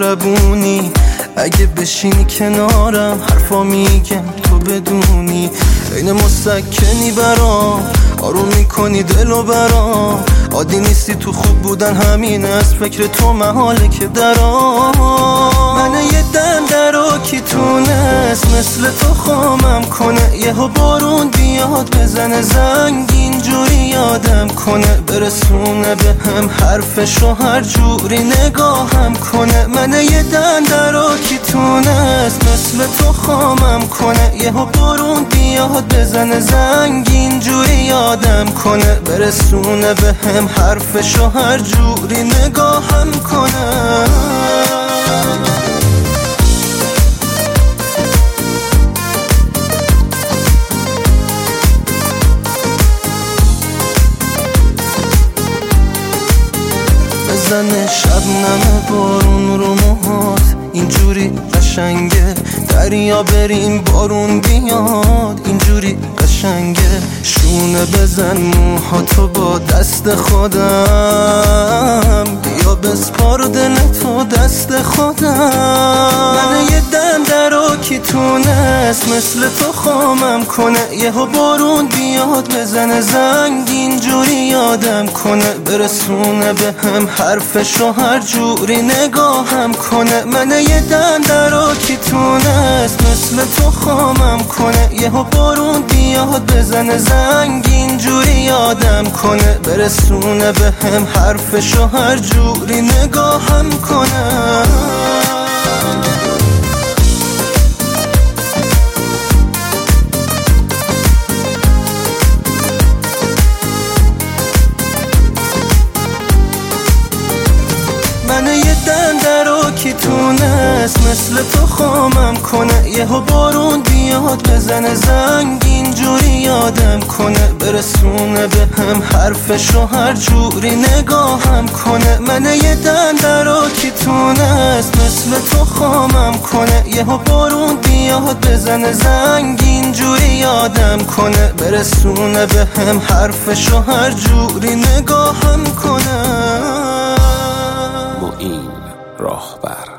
مهربونی، اگه بشینی کنارم حرفا میگم تو بدونی. عین مسکنی برام، آروم میکنی دلو برام. عادی نیستی تو خوب بودن، همین از فکر تو محاله که درام. من یه دندرو کی تونست مثل تو خامم کنه، یهو بارون بیاد بزنه زنگ اینجوری یادم کنه، برسونه به هم حرفشو هر جوری نگاهم کنه. من یه دندرو کی تونست مثل تو خامم کنه، یهو بارون بیاد بزنه زنگ اینجوری یادم کنه، برسونه به هم حرفشو هر جوری نگاهم کنه. بزنه شبنم بارون رو موهات، اینجوری قشنگه. دریا بریم بارون بیاد، اینجوری قشنگه. شونه بزن موهاتو با دست خودم، بیا بسپار دل تو دست خودم. من یه دندرو کی تونست مثل تو خامم کنه، یهو بارون بیاد بزنه زنگ اینجوری یادم کنه، برسونه به هم حرفشو هر جوری نگاهم کنه. من یه دندرو کی تونست مثل تو خامم کنه، یهو بارون بیاد بزنه زنگ اینجوری یادم کنه، برسونه به هم حرفشو هر جوری نگاهم کنه. من یه دندرو کی تونست مثل تو خامم کنه، یهو بارون بیاد بزنه زنگ اینجوری یادم کنه، برسونه به هم حرفشو هر جوری نگاهم کنه. من یه دندرو کی تونست مثل تو خامم کنه، یهو بارون بیاد بزنه زنگ اینجوری یادم کنه، برسونه به هم حرفشو هر جوری نگاهم کنه. معین راهبر